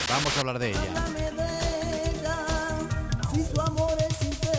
Vamos a hablar de ella. Háblame de ella, si su amor es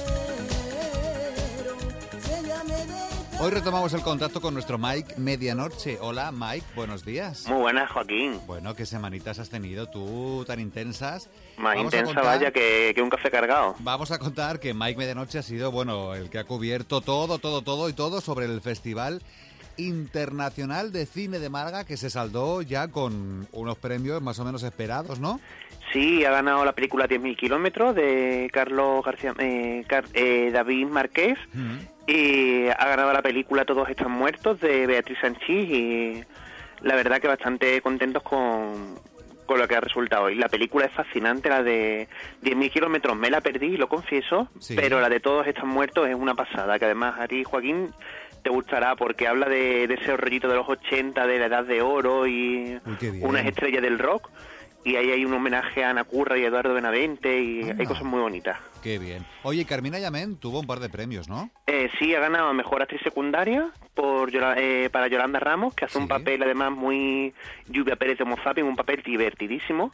sincero, si ella me deja. Hoy retomamos el contacto con nuestro Mike Medianoche. Hola Mike, buenos días. Muy buenas, Joaquín. Bueno, ¿qué semanitas has tenido tú tan intensas? Más Vamos a intensa, contar- vaya, que un café cargado. Vamos a contar que Mike Medianoche ha sido, bueno, el que ha cubierto todo sobre el Festival Internacional de Cine de Málaga, que se saldó ya con unos premios más o menos esperados, ¿no? Sí, ha ganado la película 10.000 kilómetros de Carlos García, David Márquez, y ha ganado la película Todos están muertos de Beatriz Sanchís, y la verdad que bastante contentos con lo que ha resultado. Y la película es fascinante, la de 10.000 kilómetros me la perdí, lo confieso, Sí. pero la de Todos están muertos es una pasada, que además a ti, Joaquín, te gustará porque habla de ese rollito de los 80, de la edad de oro y Uy, qué bien. unas estrellas del rock. Y ahí hay un homenaje a Ana Curra y a Eduardo Benavente y Anda. hay cosas muy bonitas. Qué bien. Oye, Carmina Yamén tuvo un par de premios, ¿no? Sí, ha ganado Mejor Actriz Secundaria para Yolanda Ramos, que hace Sí. un papel además muy Lluvia Pérez de Homo Zapping, un papel divertidísimo.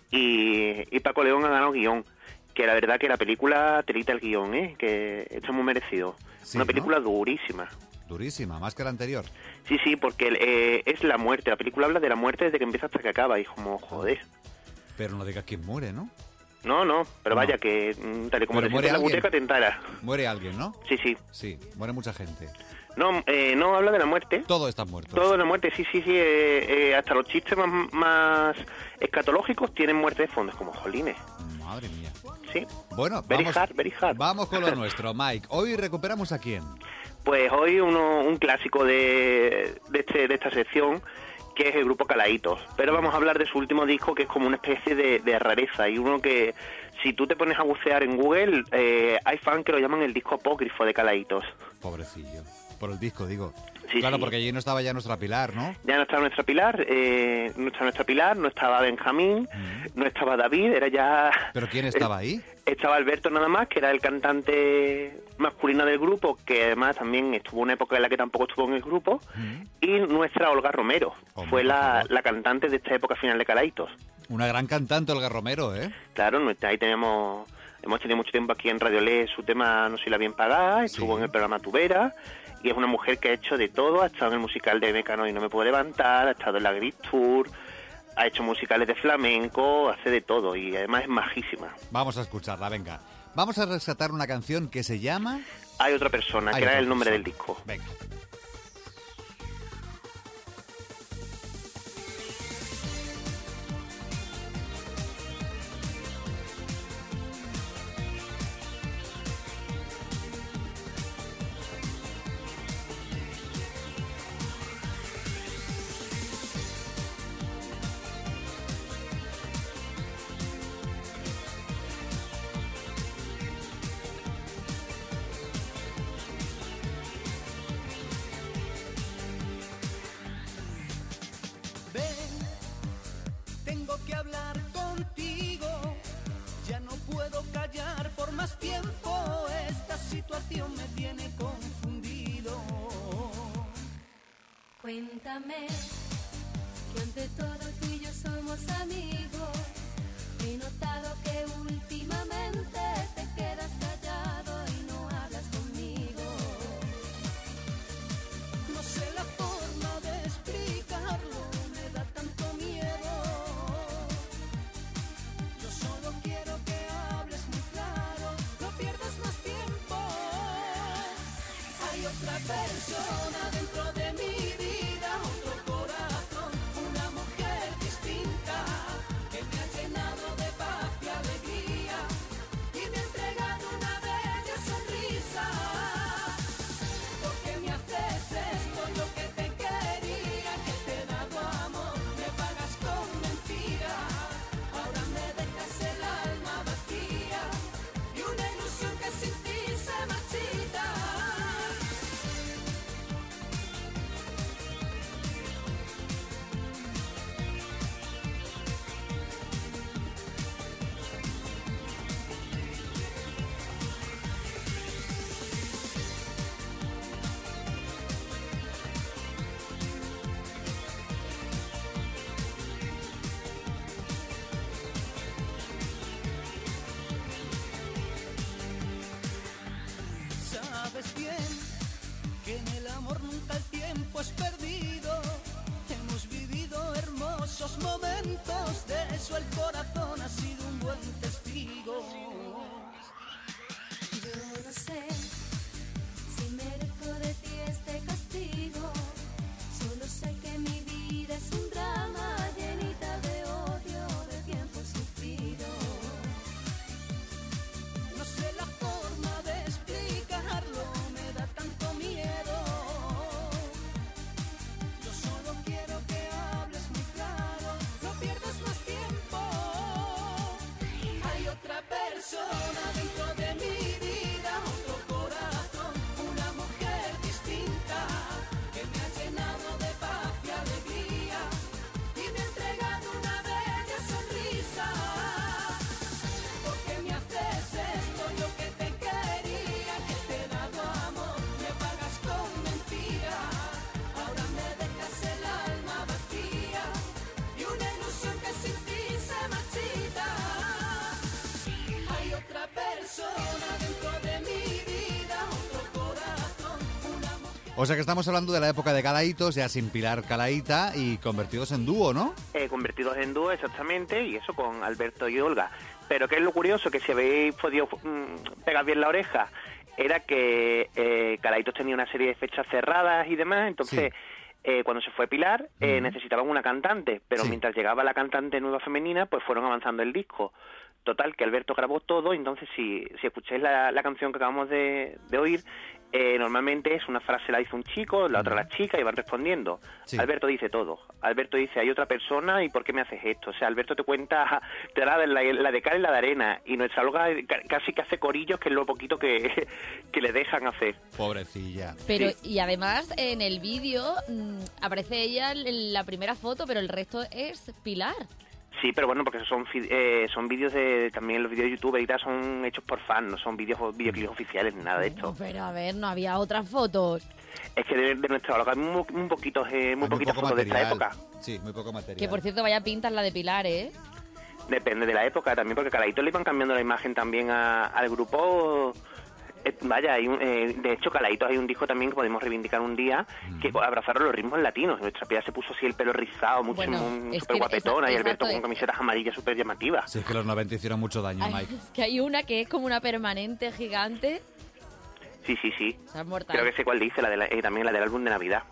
Y Paco León ha ganado guión, que la verdad que la película telita el guión, que esto es muy merecido. Sí, Una ¿no? película durísima. Durísima, más que la anterior. Sí, porque es la muerte. La película habla de la muerte desde que empieza hasta que acaba. Y como, joder. Pero no digas quién muere, ¿no? No, pero No. vaya, que tal y como Pero te muere sientes en la alguien. buteca te entara. Muere alguien, ¿no? Sí. Sí, muere mucha gente. No habla de la muerte. Todos están muertos. Todo de la muerte, sí. Hasta los chistes más escatológicos tienen muerte de fondo. Es como, jolines. Madre mía. Sí. Bueno, Very hard. vamos con lo nuestro, Mike. Hoy recuperamos a quién. Pues hoy un clásico de esta sección, que es el grupo Calaítos. Pero vamos a hablar de su último disco, que es como una especie de rareza. Y uno que, si tú te pones a bucear en Google, hay fans que lo llaman el disco apócrifo de Calaítos. Pobrecillo. Por el disco, digo. Sí, claro, sí. porque allí no estaba ya nuestra Pilar, ¿no? Ya no estaba nuestra Pilar, no estaba Benjamín, no estaba David, era ya... ¿Pero quién estaba ahí? Estaba Alberto nada más, que era el cantante masculino del grupo, que además también estuvo una época en la que tampoco estuvo en el grupo, y nuestra Olga Romero, Hombre, fue por favor. la cantante de esta época final de Calaítos. Una gran cantante, Olga Romero, ¿eh? Claro, ahí hemos tenido mucho tiempo aquí en Radio Le, su tema No soy la bien pagada, estuvo Sí. en el programa Tubera, y es una mujer que ha hecho de todo, ha estado en el musical de Mecano y no me puedo levantar, ha estado en la Gris Tour, ha hecho musicales de flamenco, hace de todo y además es majísima. Vamos a escucharla, venga. Vamos a rescatar una canción que se llama... Hay otra persona, Hay que era otra el nombre del persona. disco. Venga. Ven, tengo que hablar contigo. Ya no puedo callar por más tiempo. Esta situación me tiene confundido. Cuéntame que ante todo tú y yo somos amigos. He notado que últimamente te quedas callado y no hablas conmigo. No sé la forma de explicarlo. Me da tanto miedo. Yo solo quiero que hables muy claro. No pierdas más tiempo. Hay otra persona dentro de mi vida, otro corazón, una mujer distinta que me ha llenado de paz y alegría y me ha entregado una bella sonrisa. ¿Por qué me haces esto? Yo que te quería, que te he dado amor, me pagas con mentiras. Ahora me dejas el alma vacía y una ilusión que sin ti se marchita. O sea que estamos hablando de la época de Calaítos, ya sin Pilar Calaíta y convertidos en dúo, ¿no? Convertidos en dúo, exactamente, y eso con Alberto y Olga. Pero ¿qué es lo curioso? Que si habéis podido pegar bien la oreja, era que Calaítos tenía una serie de fechas cerradas y demás, entonces... cuando se fue Pilar, necesitaban una cantante, pero mientras llegaba la cantante nueva femenina, pues fueron avanzando el disco. Total, que Alberto grabó todo, entonces si escucháis la canción que acabamos de oír, normalmente es una frase la dice un chico, la otra la chica y van respondiendo. Sí. Alberto dice todo. Alberto dice, hay otra persona y ¿por qué me haces esto? O sea, Alberto te cuenta, te da la de cal y la de arena, y nuestra Olga casi que hace corillos, que es lo poquito que le dejan hacer. Pobrecilla. Pero, y además, en el vídeo aparece ella en la primera foto, pero el resto es Pilar. Sí, pero bueno, porque son vídeos también los vídeos de YouTube y tal son hechos por fans, no son videoclips oficiales ni nada de esto. Pero a ver, no había otras fotos. Es que de nuestra Olga hay muy poquitas fotos de esta época. Sí, muy poco material. Que por cierto, vaya pintas la de Pilar, ¿eh? Depende de la época también, porque Calaítos le iban cambiando la imagen también al grupo. Vaya, de hecho, Calaítos hay un disco también que podemos reivindicar un día, que abrazaron los ritmos latinos. Nuestra Pilar se puso así el pelo rizado, súper guapetona, y Alberto con camisetas amarillas súper llamativas. Sí, es que los 90 hicieron mucho daño, Mike. Es que hay una que es como una permanente gigante. Sí. O sea, mortal. Creo que sé cuál dice, también la del álbum de Navidad.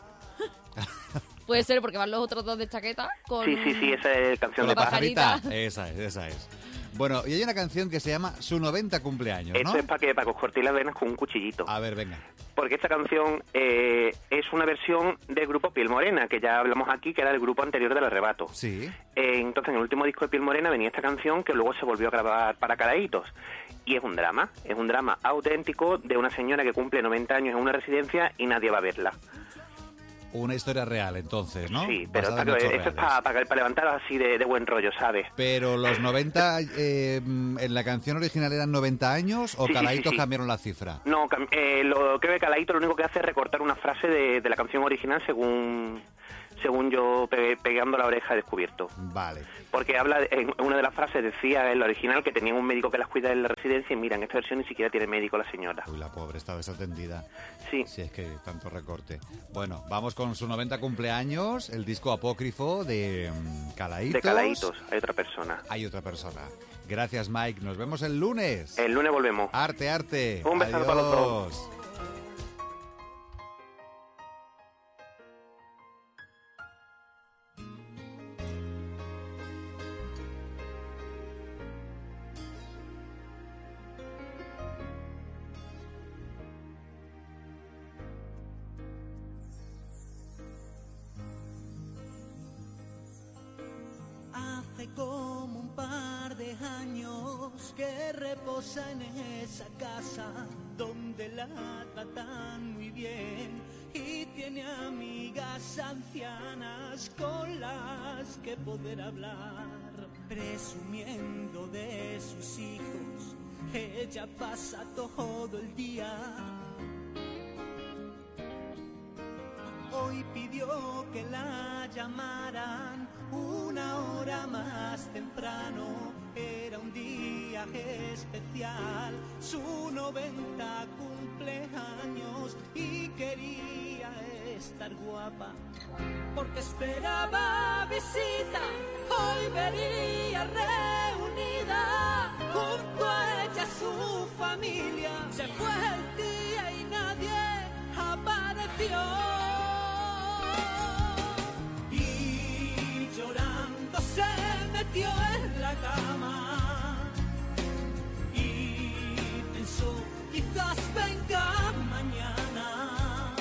Puede ser, porque van los otros dos de chaqueta con... Sí, esa es canción con de la pajarita. Esa es. Bueno, y hay una canción que se llama Su 90 cumpleaños, ¿no? Esto es para que os cortéis las venas con un cuchillito. A ver, venga. Porque esta canción es una versión del grupo Piel Morena, que ya hablamos aquí, que era el grupo anterior del Arrebato. Sí. Entonces, en el último disco de Piel Morena venía esta canción, que luego se volvió a grabar para Calaítos. Y es un drama auténtico de una señora que cumple 90 años en una residencia y nadie va a verla. Una historia real, entonces, ¿no? Sí, pero esto es para levantaros así de buen rollo, ¿sabes? Pero los 90, ¿en la canción original eran 90 años o Calaítos cambiaron la cifra? No, creo que Calaítos lo único que hace es recortar una frase de la canción original según yo pegando la oreja he descubierto. Vale. Porque en una de las frases decía en la original que tenían un médico que las cuida en la residencia y mira, en esta versión ni siquiera tiene médico la señora. Uy, la pobre, está desatendida. Sí. Sí, es que tanto recorte. Bueno, vamos con su 90 cumpleaños, el disco apócrifo de Calaítos. De Calaítos, hay otra persona. Hay otra persona. Gracias, Mike. Nos vemos el lunes. El lunes volvemos. Arte. Un besazo para los dos. Hace como un par de años que reposa en esa casa donde la tratan muy bien y tiene amigas ancianas con las que poder hablar. Presumiendo de sus hijos, ella pasa todo el día. Hoy pidió que la llamaran una hora más temprano. Era un día especial, su 90 cumpleaños, y quería estar guapa porque esperaba visita. Hoy vería reunida junto a ella su familia. Se fue el día y nadie apareció. Se metió en la cama y pensó, quizás venga mañana.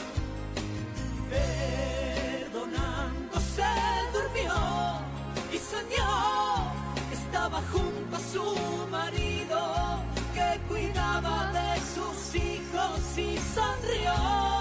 Perdonándose durmió y soñó que estaba junto a su marido, que cuidaba de sus hijos y sonrió.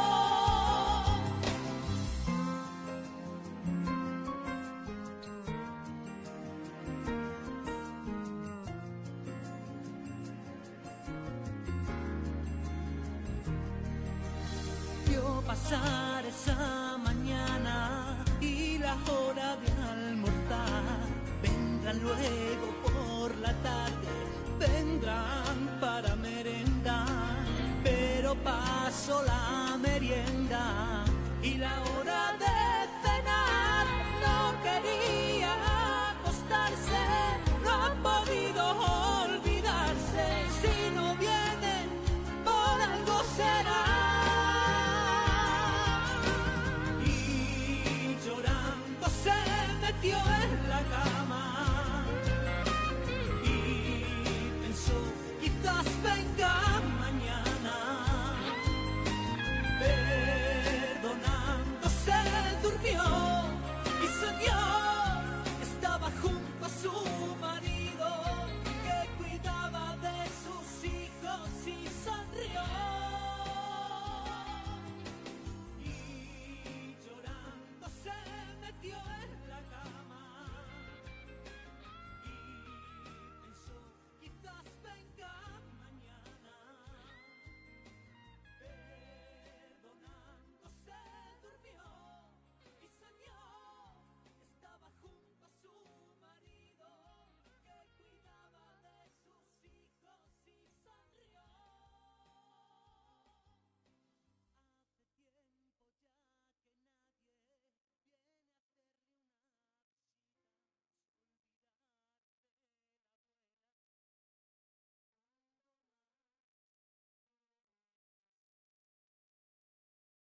Pasar esa mañana y la hora de almorzar. Vendrán luego por la tarde, vendrán para merendar. Pero pero paso la merienda y la hora